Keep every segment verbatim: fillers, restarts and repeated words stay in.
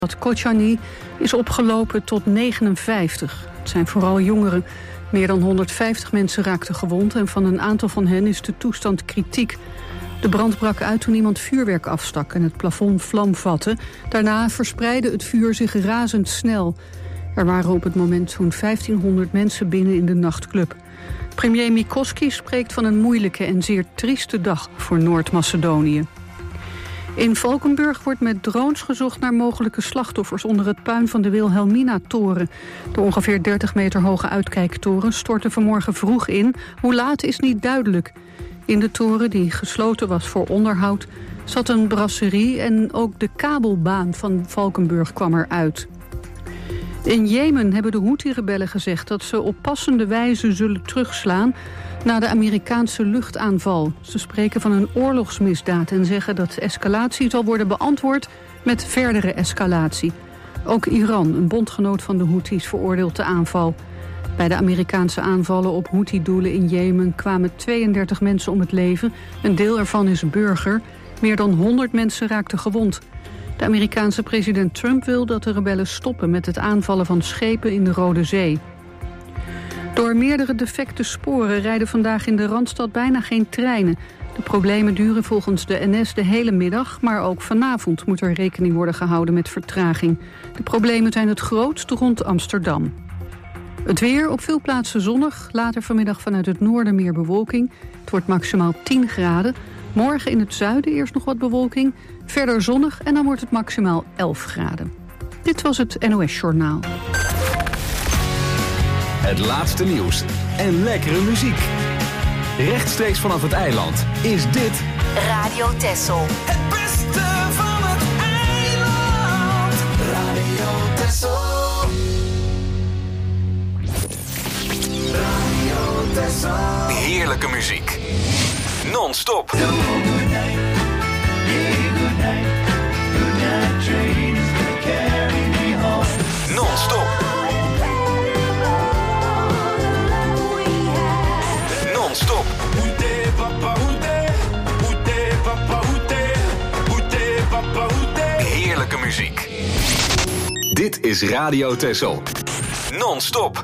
Kocani is opgelopen tot negenenvijftig. Het zijn vooral jongeren. Meer dan honderdvijftig mensen raakten gewond en van een aantal van hen is de toestand kritiek. De brand brak uit toen iemand vuurwerk afstak en het plafond vlam vatte. Daarna verspreidde het vuur zich razendsnel. Er waren op het moment zo'n vijftienhonderd mensen binnen in de nachtclub. Premier Mikoski spreekt van een moeilijke en zeer trieste dag voor Noord-Macedonië. In Valkenburg wordt met drones gezocht naar mogelijke slachtoffers onder het puin van de Wilhelmina-toren. De ongeveer dertig meter hoge uitkijktoren stortte vanmorgen vroeg in. Hoe laat is niet duidelijk. In de toren, die gesloten was voor onderhoud, zat een brasserie en ook de kabelbaan van Valkenburg kwam eruit. In Jemen hebben de Houthi-rebellen gezegd dat ze op passende wijze zullen terugslaan na de Amerikaanse luchtaanval. Ze spreken van een oorlogsmisdaad en zeggen dat escalatie zal worden beantwoord met verdere escalatie. Ook Iran, een bondgenoot van de Houthis, veroordeelt de aanval. Bij de Amerikaanse aanvallen op Houthi-doelen in Jemen kwamen tweeëndertig mensen om het leven. Een deel ervan is burger. Meer dan honderd mensen raakten gewond. De Amerikaanse president Trump wil dat de rebellen stoppen met het aanvallen van schepen in de Rode Zee. Door meerdere defecte sporen rijden vandaag in de Randstad bijna geen treinen. De problemen duren volgens de N S de hele middag, maar ook vanavond moet er rekening worden gehouden met vertraging. De problemen zijn het grootst rond Amsterdam. Het weer op veel plaatsen zonnig, later vanmiddag vanuit het noorden meer bewolking. Het wordt maximaal tien graden. Morgen in het zuiden eerst nog wat bewolking, verder zonnig en dan wordt het maximaal elf graden. Dit was het N O S Journaal. Het laatste nieuws en lekkere muziek. Rechtstreeks vanaf het eiland is dit Radio Texel. Het beste van het eiland. Radio Texel. Radio Texel. heerlijke muziek. Non-stop. Non-stop. Non-stop. Heerlijke muziek. Dit is Radio Texel. Non-stop.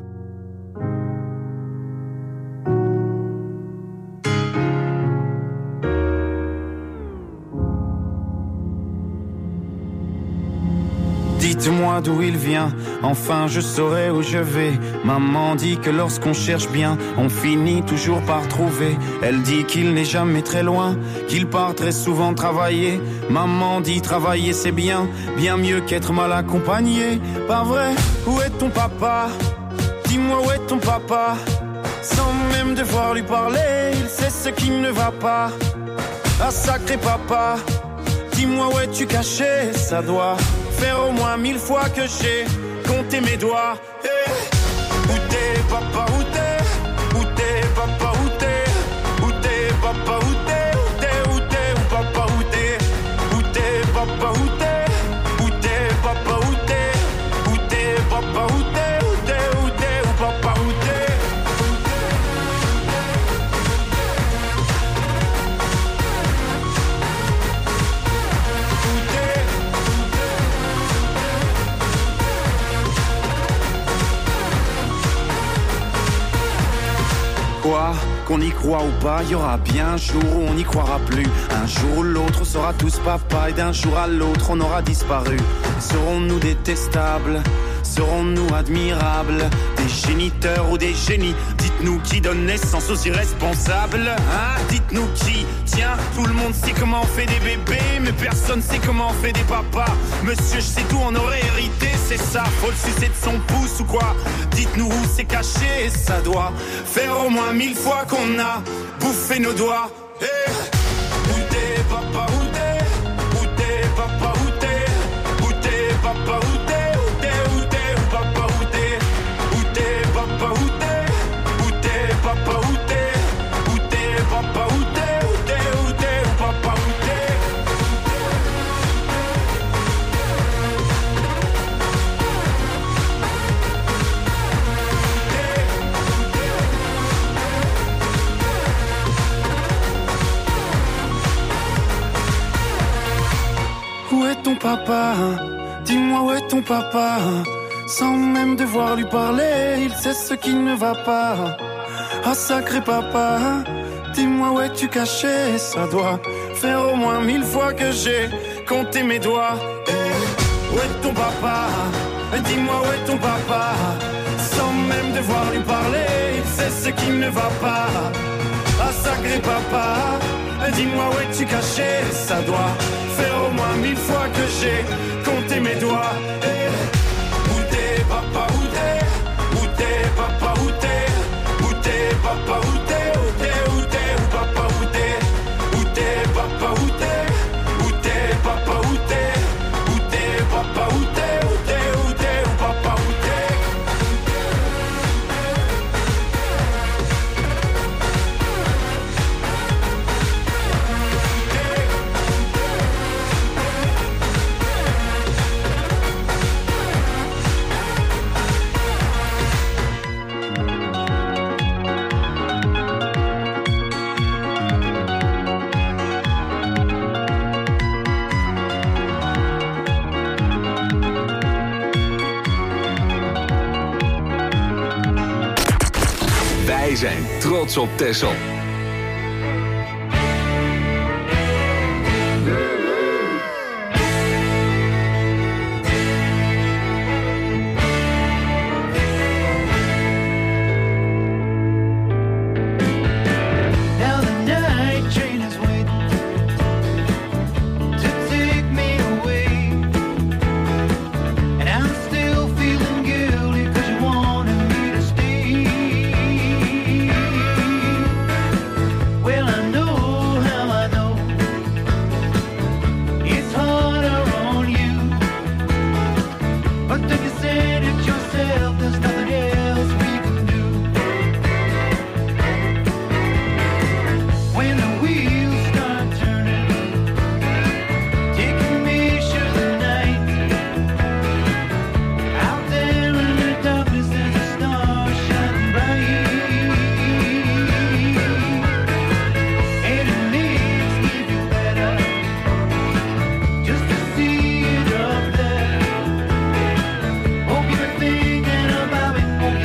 Dites-moi d'où il vient, enfin je saurai où je vais. Maman dit que lorsqu'on cherche bien, on finit toujours par trouver. Elle dit qu'il n'est jamais très loin, qu'il part très souvent travailler. Maman dit travailler c'est bien, bien mieux qu'être mal accompagné. Pas vrai, où est ton papa? Dis-moi où est ton papa? Sans même devoir lui parler, il sait ce qui ne va pas. Ah sacré papa, dis-moi où es-tu caché? Ça doit faire au moins mille fois que j'ai compté mes doigts. Hey. Où t'es papa, où t'es? Où t'es papa, où t'es? Où t'es papa, où t'es? Où t'es, où t'es, où papa, où t'es? Où t'es papa, où t'es? Où t'es papa, où t'es? Où t'es papa, où t'es? Où t'es, où t'es, où papa, où t'es? Quoi, qu'on y croit ou pas, il y aura bien un jour où on n'y croira plus. Un jour ou l'autre, on sera tous papa et d'un jour à l'autre, on aura disparu. Serons-nous détestables? Serons-nous admirables? Des géniteurs ou des génies? Dites-nous qui donne naissance aux irresponsables, hein? Dites-nous qui? Tiens, tout le monde sait comment on fait des bébés, mais personne sait comment on fait des papas. Monsieur, je sais tout, on aurait hérité, c'est ça. Faut le sucer de son pouce ou quoi? Dites-nous où c'est caché, ça doit faire au moins mille fois qu'on a bouffé nos doigts. Hey. Où t'es papa, où t'es? Où t'es papa, où t'es? Où t'es papa, où t'es? Papa, où t'es? Où t'es, papa, où t'es? Où t'es, papa, où t'es? Où t'es, où t'es, où papa, où t'es? est ton papa? Sans même devoir lui parler, il sait ce qui ne va pas. Ah sacré papa, dis-moi où es-tu caché? Ça doit faire au moins mille fois que j'ai compté mes doigts. Hey, où est ton papa? Dis-moi où est ton papa? Sans même devoir lui parler, il sait ce qui ne va pas. Ah sacré papa, dis-moi où es-tu caché? Ça doit faire au moins mille fois que j'ai compté mes doigts. Hey, où t'es papa, où t'es? Où t'es papa, où t'es? Où t'es papa, où t'es? Où t'es, où t'es, où papa, où t'es? Où t'es papa, où t'es? Où t'es papa, où t'es? Où t'es papa, où t'es? Où t'es, où t'es, où papa, où t'es? Wij zijn trots op Texel. Hope you're thinking about it.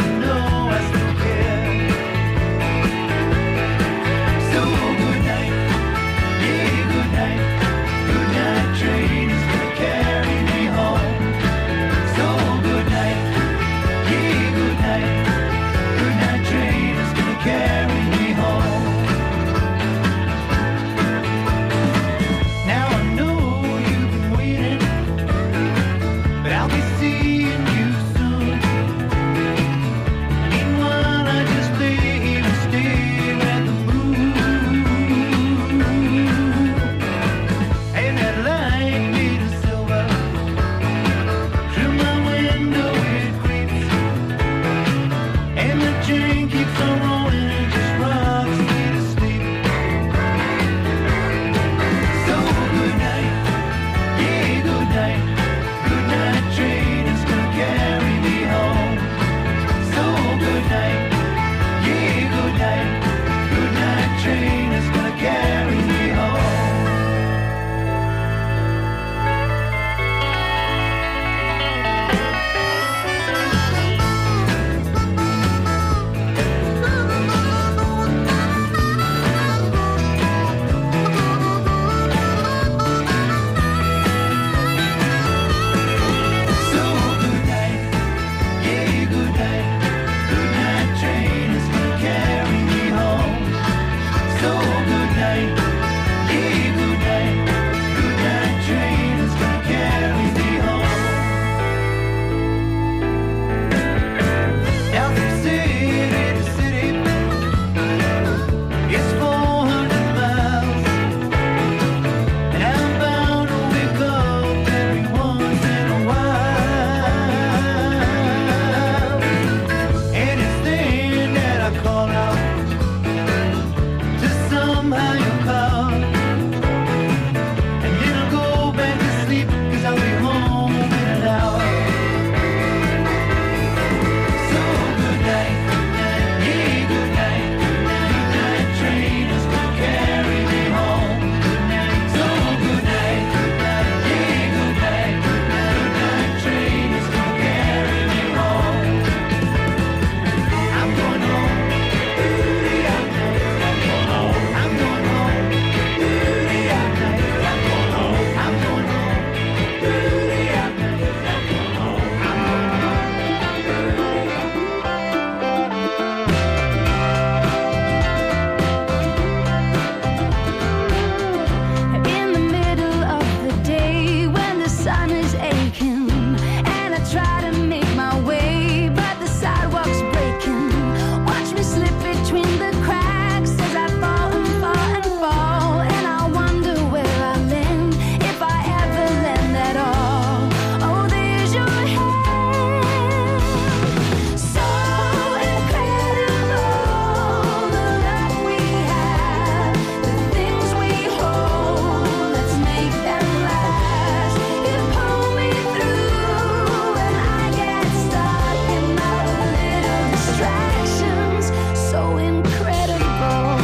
try to make my way, but the sidewalk's breaking. Watch me slip between the cracks as I fall and fall and fall, and I wonder where I land, if I ever land at all. Oh, there's your hand, so incredible, the love we have, the things we hold, let's make them last. You pull me through and I get stuck in my little distractions, so incredible,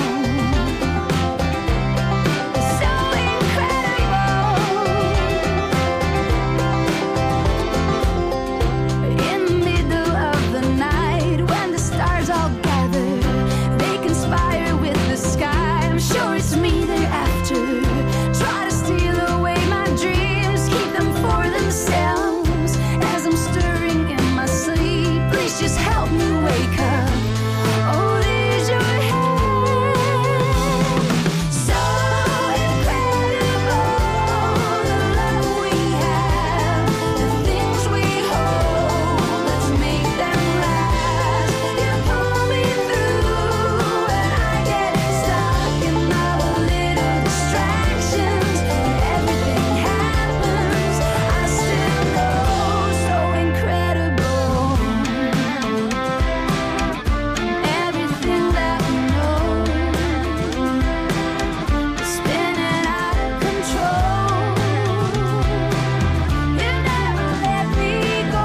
so incredible. In the middle of the night, when the stars all gather, they conspire with the sky. I'm sure it's me they're after. Try to steal away my dreams, keep them for themselves. As I'm stirring in my sleep, please just help me wake up. Oh, there's your hand, so incredible, the love we have, the things we hold, let's make them last. You pull me through and I get stuck in my little distractions. Everything happens, I still know, so incredible. Everything that we know is spinning out of control. You never let me go.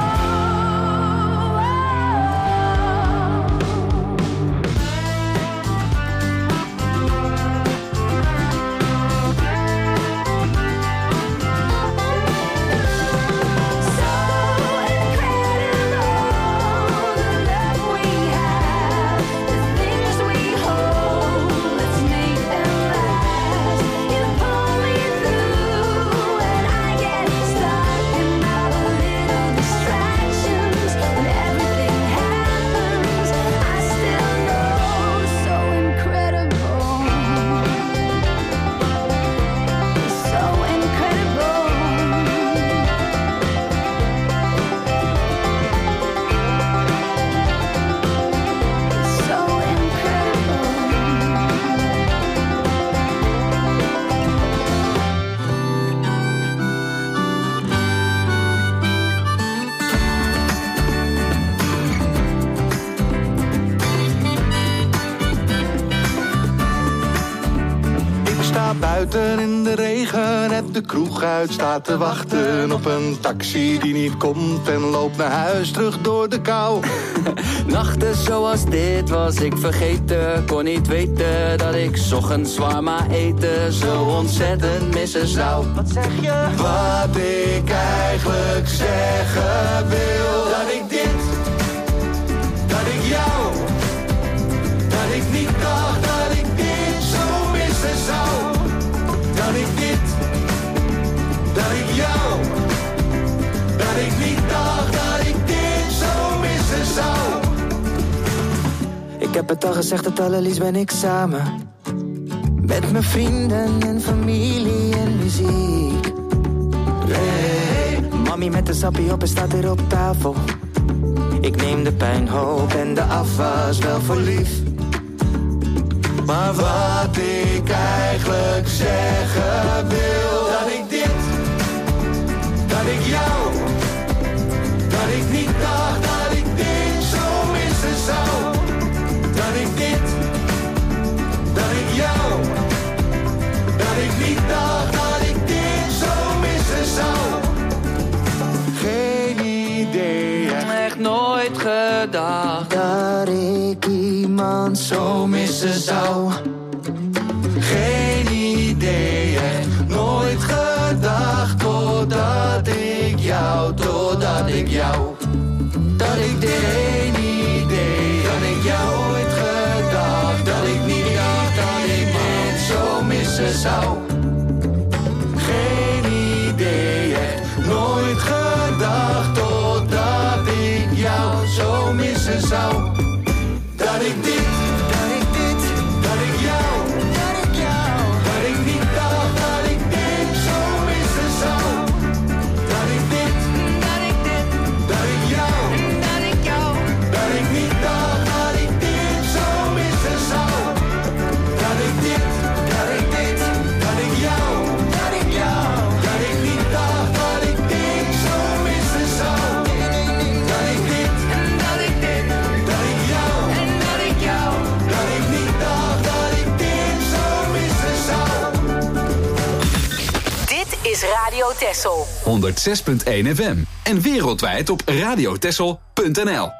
So incredible, the love we have, the things we hold, let's make them last. You pull me through and I get stuck in my little distractions. When everything happens, I still know, so incredible, so incredible. So incredible. Ik sta buiten in de regen, heb de kroeg uit, sta te wachten op een taxi die niet komt en loop naar huis terug door de kou. Nachten zoals dit was ik vergeten, kon niet weten dat ik 's ochtends zwaar maar eten zo ontzettend missen zou. Wat zeg je? Wat ik eigenlijk zeggen wil, dat ik dit, dat ik jou, dat ik niet dacht dat ik dit zo missen zou. Dat ik dit, dat ik jou, dat ik niet dacht dat ik dit zo missen zou. Ik heb het al gezegd, het allerliefst ben ik samen. Met mijn vrienden en familie en muziek. Hey, mami met de sappie op en staat er op tafel. Ik neem de pijnhoop en de afwas wel voor lief. Maar wat ik eigenlijk zeggen wil, dat ik dit, dat ik jou, dat ik niet dacht dat ik dit zo missen zou. Dat ik dit, dat ik jou, dat ik niet dacht dat ik dit zo missen zou. Geen idee, Echt nooit gedacht dat ik iemand zo missen zou. geen idee, echt nooit gedacht totdat ik jou, totdat ik jou, dat ik dit geen idee, dat ik jou ooit gedacht, dat ik niet dacht dat ik dit zo missen zou. Geen idee, echt nooit gedacht totdat ik jou zo missen zou. Dat ik dit, dat ik dit, dat ik jou, dat ik jou, dat ik niet dacht dat ik dit zo missen zou. Dat ik dit, dat ik dit, dat Texel. honderdzes punt één F M. En wereldwijd op radiotexel punt n l.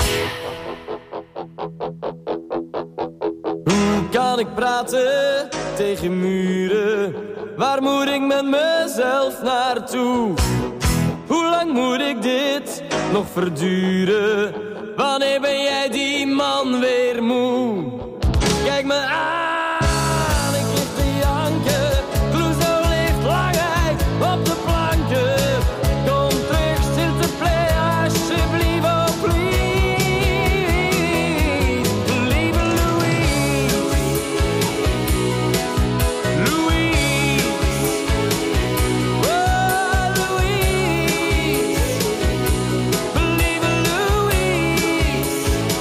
kan ik praten tegen muren. Waar moet ik met mezelf naartoe? Hoe lang moet ik dit nog verduren? Wanneer ben jij die man weer moe? Kijk me aan, ik lig te janken. Clouseau ligt langheid op de planken. Kom terug, s'il te plaît, alsjeblieft, oh please. Lieve Louise, Louise, oh Louise, lieve Louise,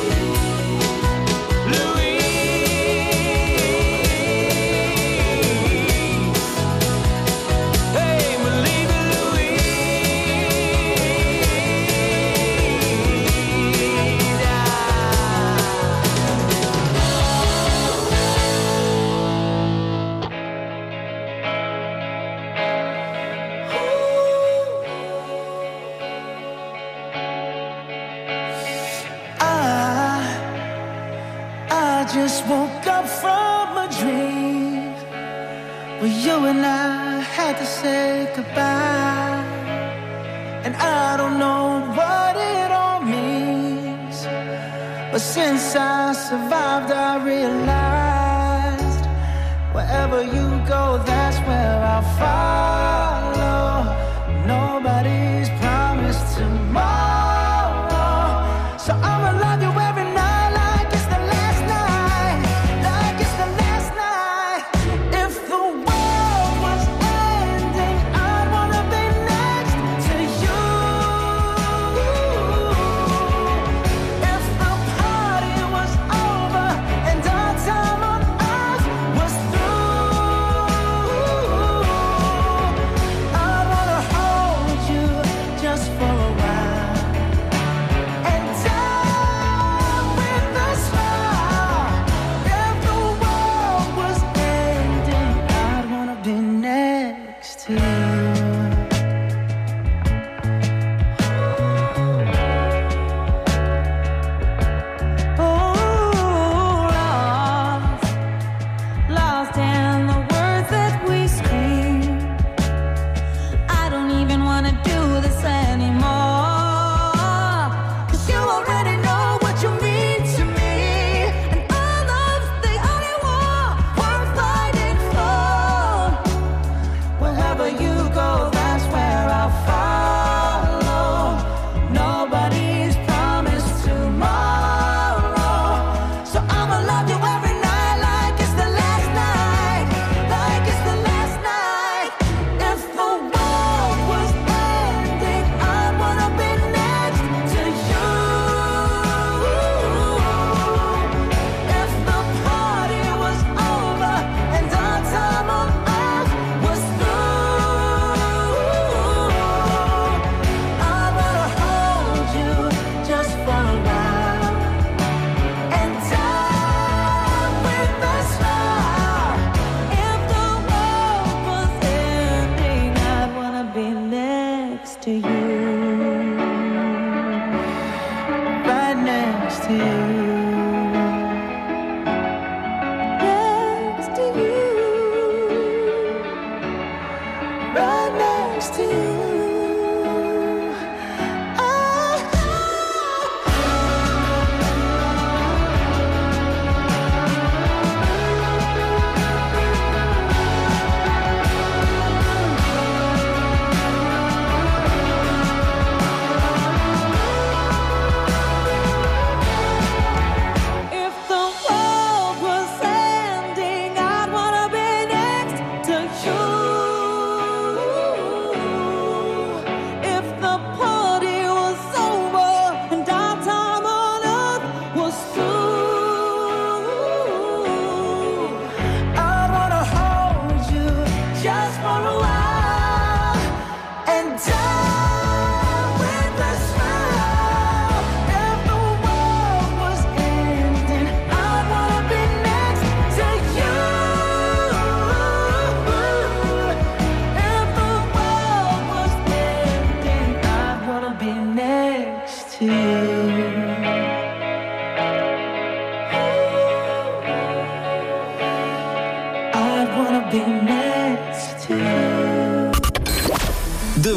just woke up from a dream where you and I had to say goodbye. And I don't know what it all means, but since I survived I realized wherever you go, that's where I'll follow. Nobody's promised tomorrow, so I'ma love you every night.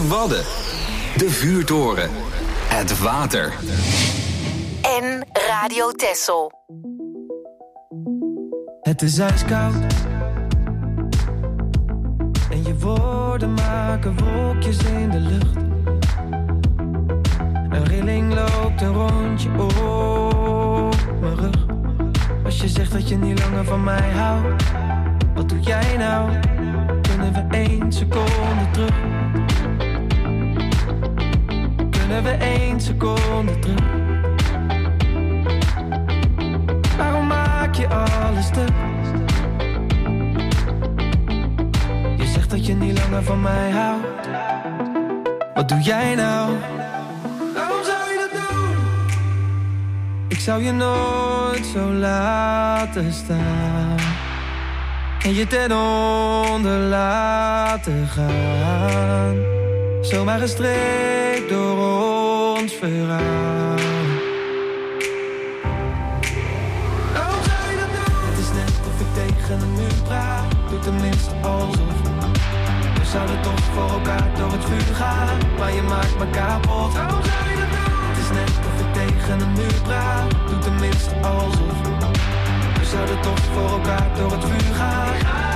de Wadden, de vuurtoren, het water. En Radio Texel. Het is ijskoud en je woorden maken wolkjes in de lucht. Een rilling loopt een rondje op mijn rug. Als je zegt dat je niet langer van mij houdt, wat doe jij nou? Kunnen we één seconde terug? Kunnen we één seconde terug? Waarom maak je alles stuk? Je zegt dat je niet langer van mij houdt. Wat doe jij nou? Waarom zou je dat doen? Ik zou je nooit zo laten staan en je ten onder laten gaan. Zomaar gestreept door ons verhaal. Waarom zou je dat doen? Het is net of ik tegen een muur praat. Doe tenminste alsof. We zouden toch voor elkaar door het vuur gaan, maar je maakt me kapot. Waarom zou je dat doen? Het is net of ik tegen een muur praat. Doe tenminste alsof. We zouden toch voor elkaar door het vuur gaan.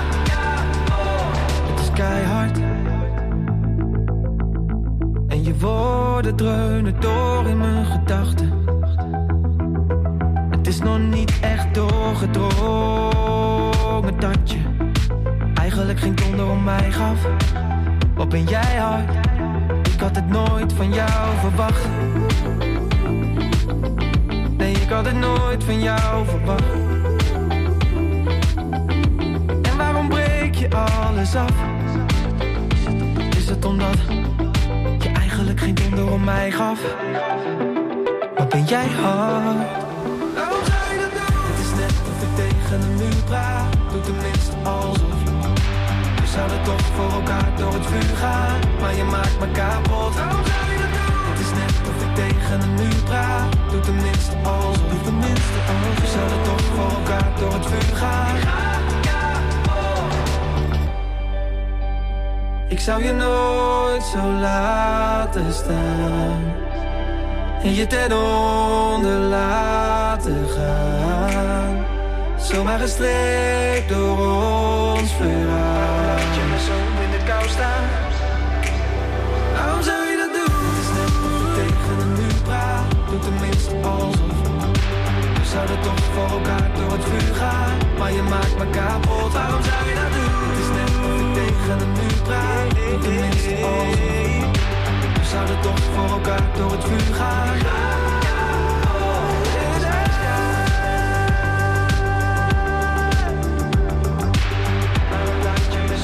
Het is keihard en je woorden dreunen door in mijn gedachten. Het is nog niet echt doorgedrongen dat je eigenlijk geen donder om mij gaf. Wat ben jij hard? Ik had het nooit van jou verwacht. Nee, ik had het nooit van jou verwacht. En waarom breek je alles af? Is het omdat je eigenlijk geen donder om mij gaf? Wat ben jij hard? Waarom zou je dat doen? Het is net of ik tegen een muur praat. Doe tenminste alsof. We zouden toch voor elkaar door het vuur gaan, maar je maakt me kapot. Waarom zou je dat doen? Het is net of ik tegen een muur praat. Doe tenminste alsof. Doe tenminste alsof. We zouden toch voor elkaar door het vuur gaan. Ik zou je nooit zo laten staan en je ten onder laten gaan. Zomaar gestreept door ons verhaal. Laat je me zo in de kou staan. Waarom zou je dat doen? Het is net of ik tegen een muur praat. Doe tenminste alsof. We zouden toch voor elkaar door het vuur gaan, maar je maakt me kapot. Waarom zou je dat doen? Het is net of ik tegen een muur praat. Doe tenminste alsof. We zouden toch voor elkaar door het vuur gaan. Waarom laat je me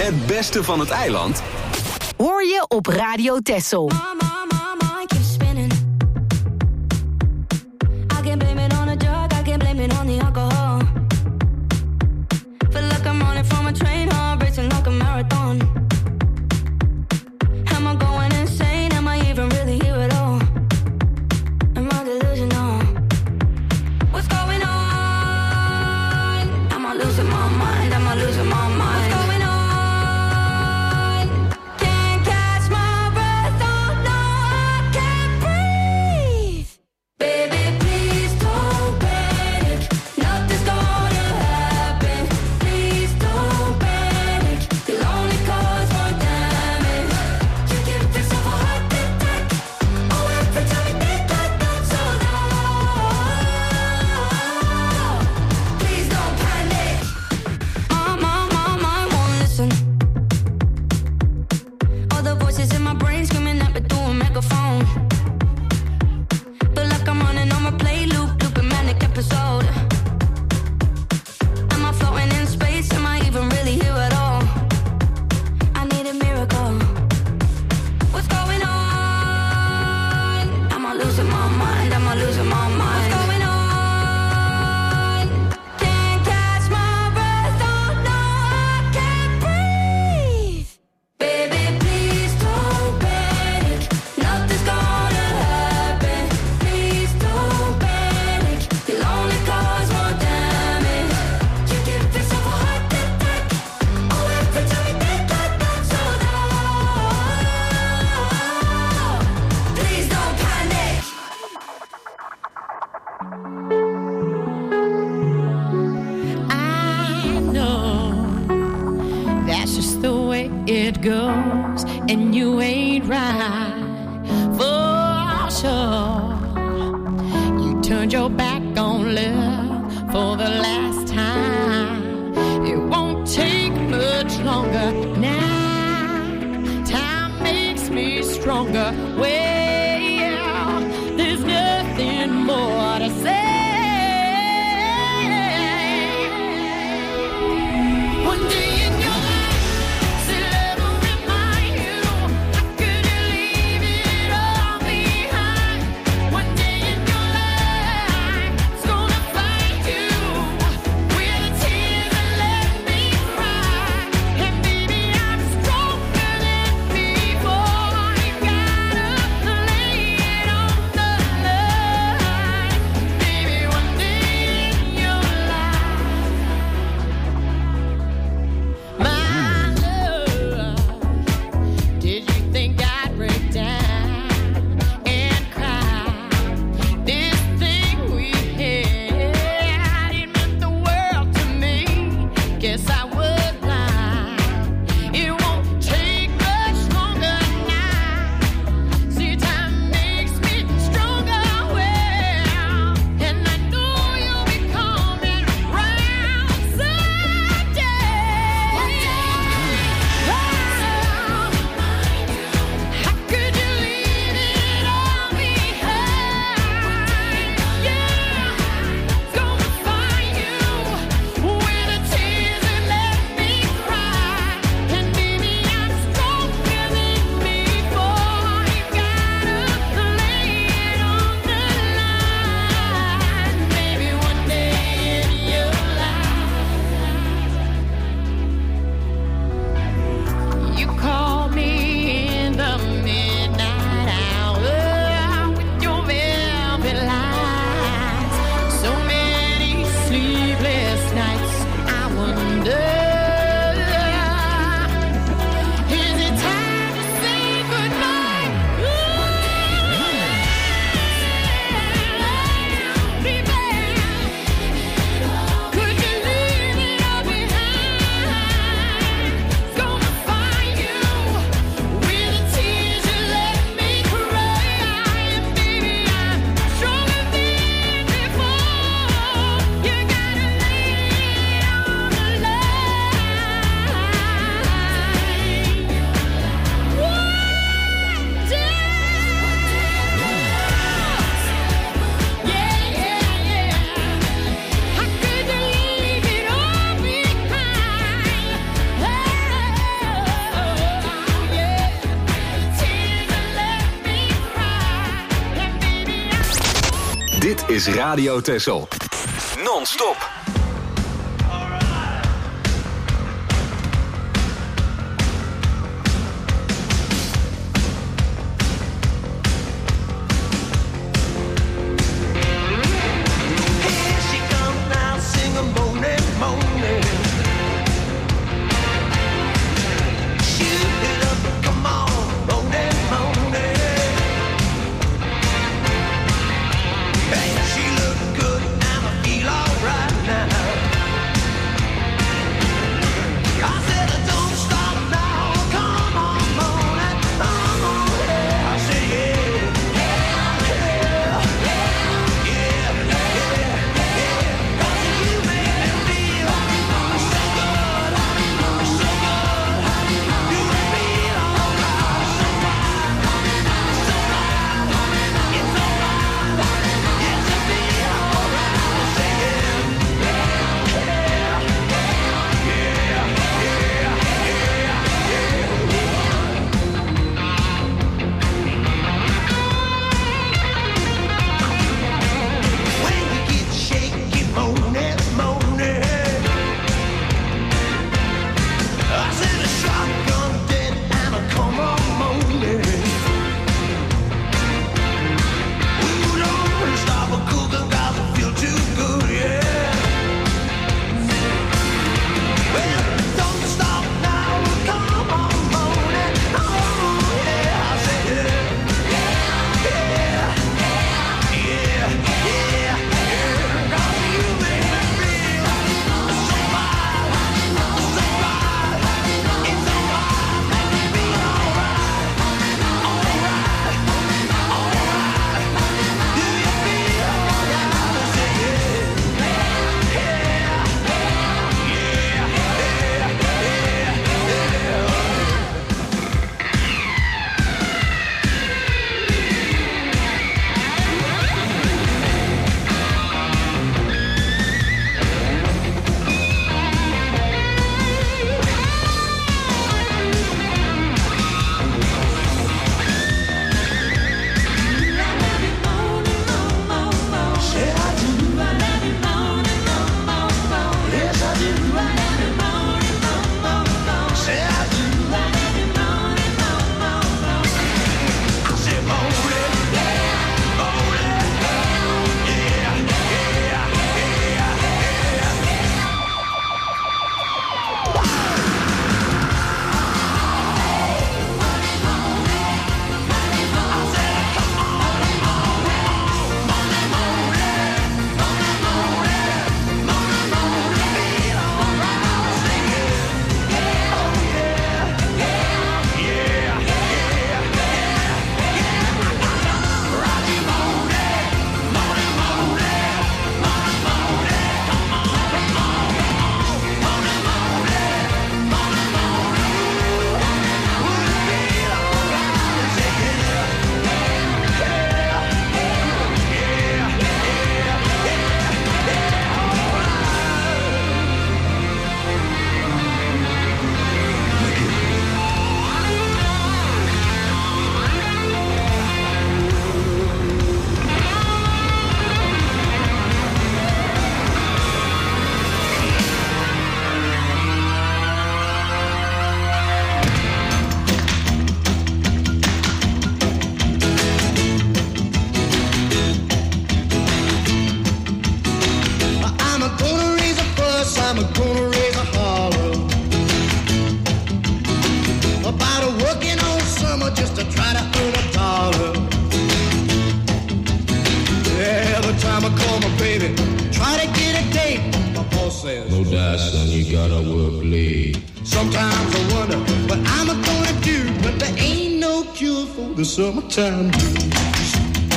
Het beste van het eiland hoor je op Radio Texel. It goes, and you ain't right for sure. You turned your back on love for the last time. It won't take much longer now. Time makes me stronger. Well, there's nothing more to say. One day. Gotta is Radio Texel. Non-stop. The summertime blues.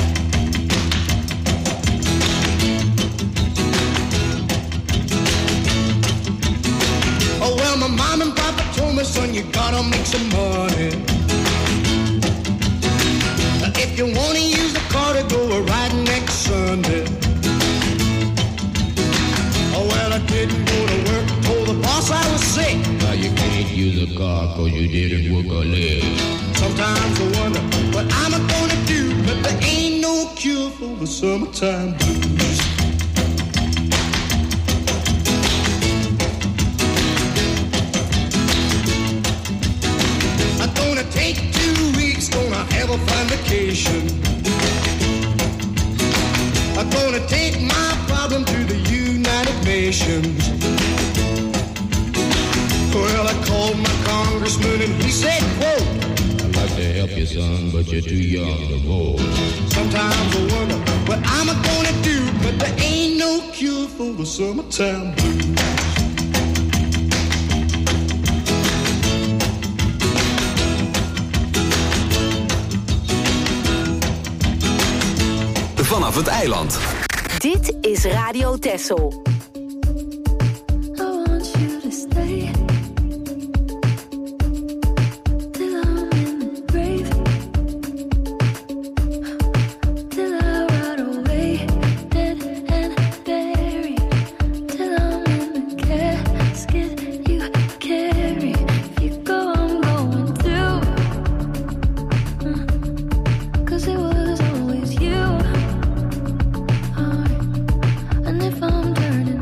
Oh well, my mom and papa told me, son, you gotta make some money. If you wanna use the car to go a ride next Sunday. Oh well, I didn't go to work, told the boss I was sick. Now you can't use a car cause you didn't work a leg. Sometimes I wonder what I'm gonna do, but there ain't no cure for the summertime blues. I'm gonna take two weeks, gonna have a fine vacation. I'm gonna take my problem to the United Nations. Well, I called my congressman and he said, quote, I'd like to help you, son, but you're too young to vote. Sometimes I wonder what I'm gonna do, but there ain't no cure for the summertime blues. Vanaf het eiland. Dit is Radio Texel. Turning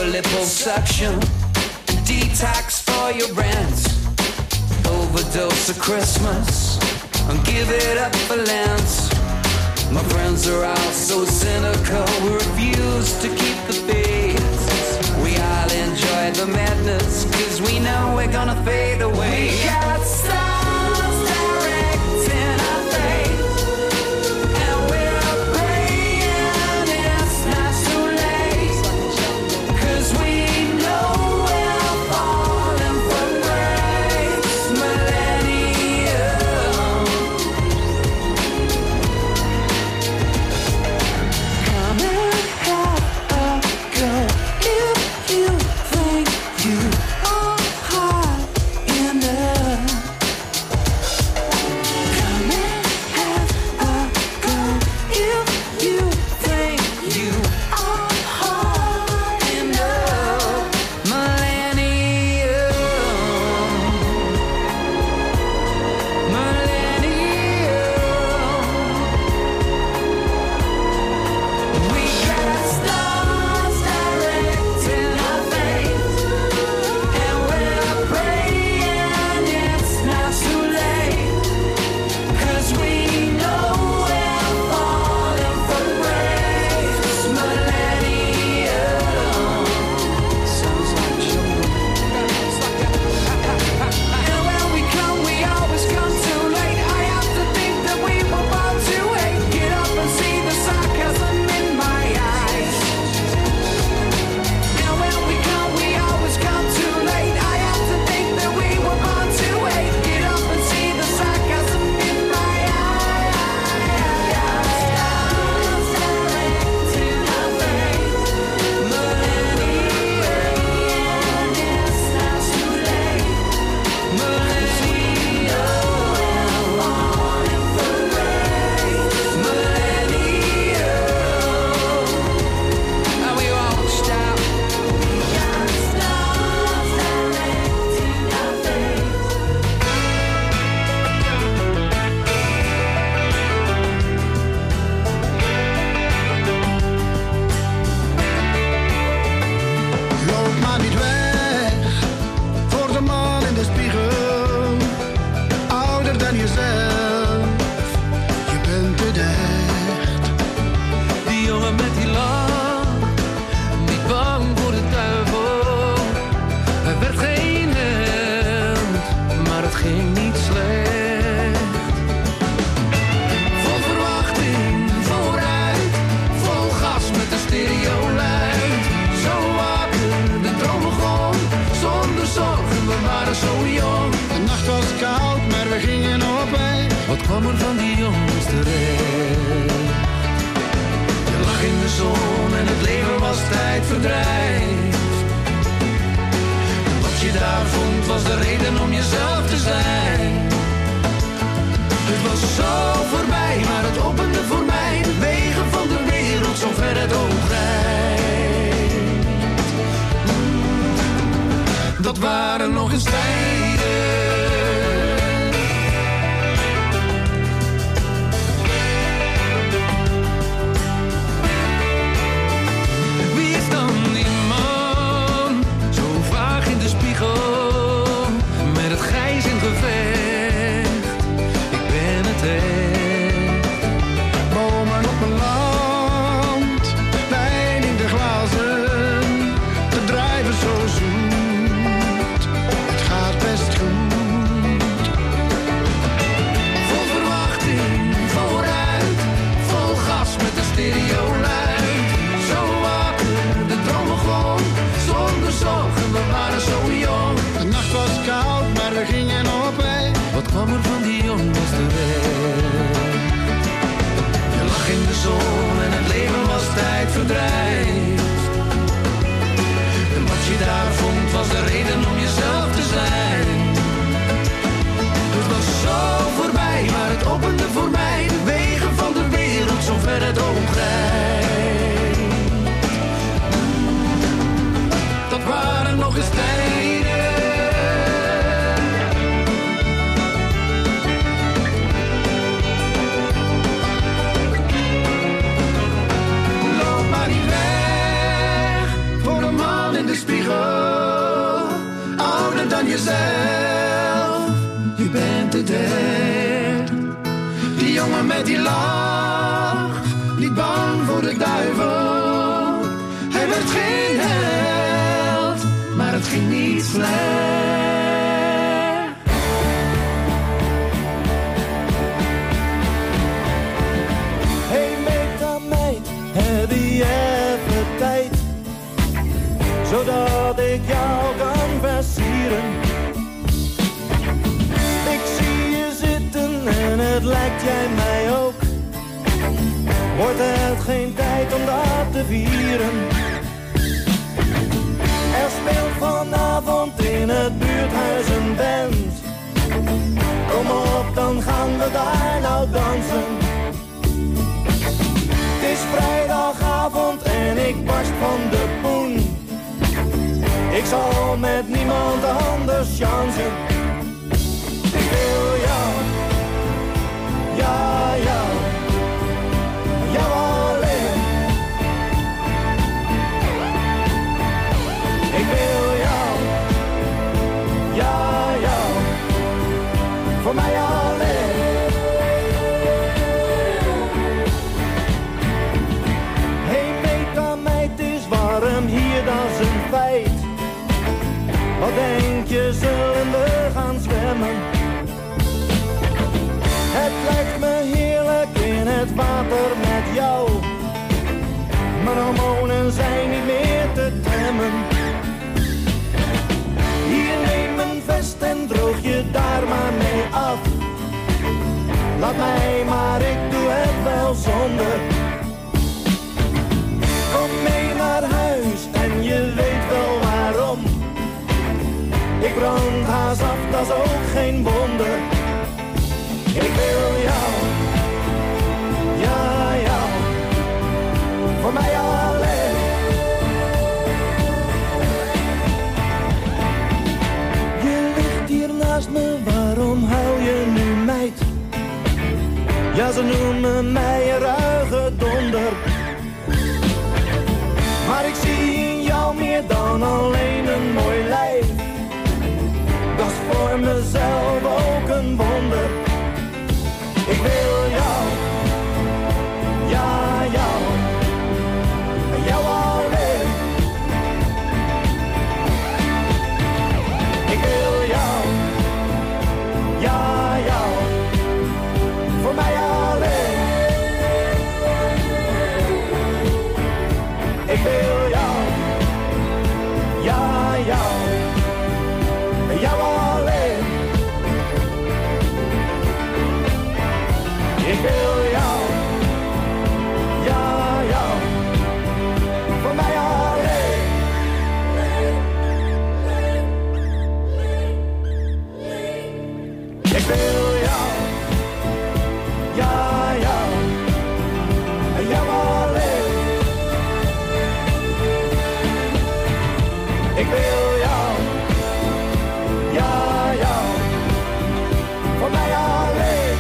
liposuction, detox for your rent, overdose of Christmas, and give it up for Lent. My friends are all so cynical, we refuse to keep the faith. We all enjoy the madness, cause we know we're gonna fade away. We got stars directing our fate, and we're praying it's not too late, cause we know we're falling from grace. Millennium, come and have a go if you think you are hot enough. Come and have a go if you think you are hot enough. Millennium, millennium. We got stars directing our fate, and we're praying it's not too late, cause we know we're falling from grace. Millennium, sounds like jungle. And when we come, we always come too late. I have to think that we were born to hate. Get up and see the sarcasm in my eyes. And when we come, we always come too late. I have to think that we were born to hate. Get up and see the sarcasm in my eyes. Stars directing our fate. Millennium, it's not too late. Millennium, we're falling from grace. Millennium, and we won't stop. We got stars directing our fate. Loop maar niet weg voor de man in de spiegel. Ouder dan jezelf, je bent het echt. Die jongen met die lach, niet bang voor de duivel. Hij werd geen held, maar het ging niet slecht. Vol verwachting, vooruit, vol gas met de stereo luid. Zo wakker, de droom begon, zonder zorgen, we waren zo jong. De nacht was koud, maar we gingen op weg. Wat kwam er van die jongens terecht? Je lag in de zon en het leven was tijdverdrijf. En wat je daar vond was de reden om jezelf te zijn. Het was zo voorbij, maar het opende voor mij de wegen van de wereld, zo ver het oog reikt. Mm, Dat waren nog eens tijden. Wie is dan die man, zo vaag in de spiegel, met het grijs in gevecht? Ik ben het echt. Bomen op een land, wijn in de glazen. De drijven zo zoet, het gaat best goed. Vol verwachting, vooruit, vol gas met de stereo luid. Zo wakker, de droom begon, zonder zorgen, we waren zo jong. De nacht was koud, maar we gingen op weg. Wat kwam er van die jongens terecht? Je lag in de zon en het leven was tijdverdrijf. En wat je daar vond was de reden om jezelf te zijn. Het was zo voorbij, maar het opende voor mij de wegen van de wereld, zo ver het oog reikt. Dat waren nog eens tijden. Loop maar niet weg voor de man in spiegel, ouder dan jezelf. Je bent de derde, die jongen met die lach, niet bang voor de duivel. Hij werd geen held, maar het ging niet slecht. Hey meta meid, heb je even tijd, zodat ik jou kan versieren. Ik zie je zitten en het lijkt jij mij ook. Wordt het geen tijd om dat te vieren? Er speelt vanavond in het buurthuis een band. Kom op, dan gaan we daar nou dansen. Het is vrijdagavond en ik barst van de poen. Ik zal met niemand anders chansen. Ik wil jou, ja, jou, jou alleen. Ik wil jou, ja, jou, voor mij alleen. Hey meta meid, het is warm hier, dat is een feit. Wat denk je, zullen we gaan zwemmen? Het lijkt me heerlijk in het water met jou. Mijn hormonen zijn niet meer te temmen. Hier neem een vest en droog je daar maar mee af. Laat mij maar, ik doe het wel zonder. Kom mee naar huis en je weet wel waarom. Ik brand haast af, dat is ook geen wonder. Ik wil jou, ja, jou, voor mij alleen. Je ligt hier naast me, waarom huil je nu meid? Ja, ze noemen mij een ruige donder. Maar ik zie in jou meer dan alleen een mooi lijf. Dat is voor mezelf ook een wonder. Ik wil jou, ja, jou, jou alleen. Ik wil jou, ja, jou, voor mij alleen. Ik wil jou, ja, jou, jou alleen. Ik wil jou, ja, jou, voor mij alleen. Ik wil jou, ja, jou, jou alleen. Ik wil jou, ja, jou, voor mij alleen.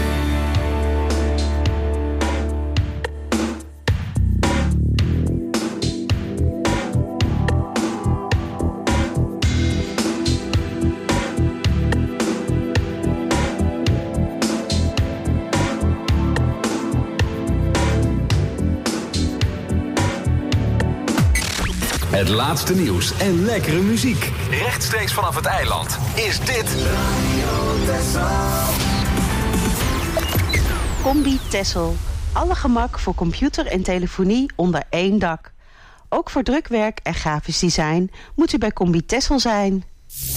Het laatste nieuws en lekkere muziek. Rechtstreeks vanaf het eiland is dit Combi Tessel. Alle gemak voor computer en telefonie onder één dak. Ook voor drukwerk en grafisch design moet u bij Combi Tessel zijn.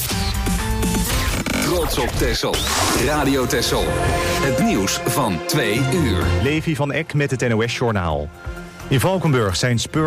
Trots op Tessel. Radio Tessel. Het nieuws van twee uur. Levi van Eck met het N O S-journaal. In Valkenburg zijn speur